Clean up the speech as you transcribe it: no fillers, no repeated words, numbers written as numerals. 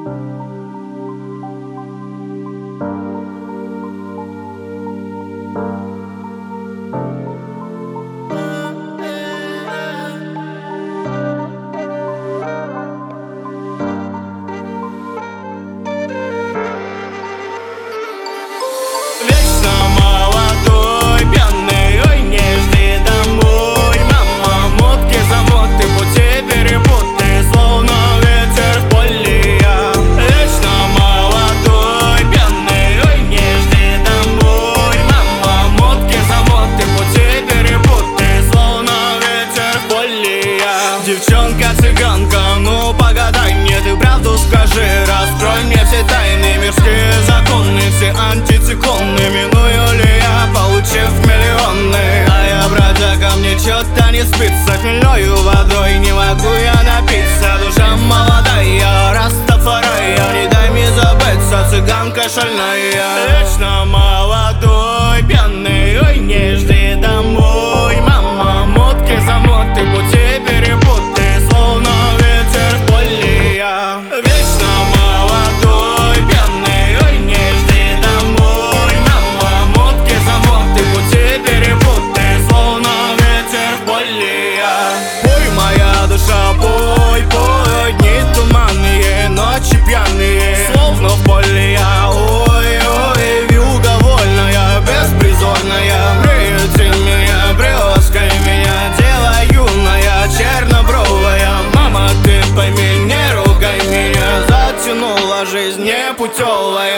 Вечно молодой, пьяный, ой, не жди домой. Мама, мотки, замоты, пути перепуты, словно ветер в поле я. Вечно молодой, пьяный, ой, не жди домой. Мама, мотки, замоты, пути перепуты, словно ветер в поле я. Девчонка-цыганка, ну погадай мне, ты правду скажи, раскрой мне все тайны, мирские законы, все антициклоны. Миную ли я, получив миллионы? А я, бродяга, мне чё-то не спится, хмельною водой не могу я напиться. Душа молодая, растафарая, не дай мне забыться, цыганка шальная. Вечно молодой, пьяный, ой, не жди домой. Мама, мотки, замоты, пути перепуты, словно ветер в поле я. Вечно молодой, пьяный, ой, не жди домой. Мама, мотки, замоты, пути перепуты, словно ветер в поле я. Пой, моя душа, пой, пой, дни туманные, ночи пьяные, словно в поле я. Ой, ой, вьюга вольная, беспризорная, бреете меня, брёской меня, дева юная, чернобровая. Мама, ты пойми, не ругай меня, затянула жизнь непутевая.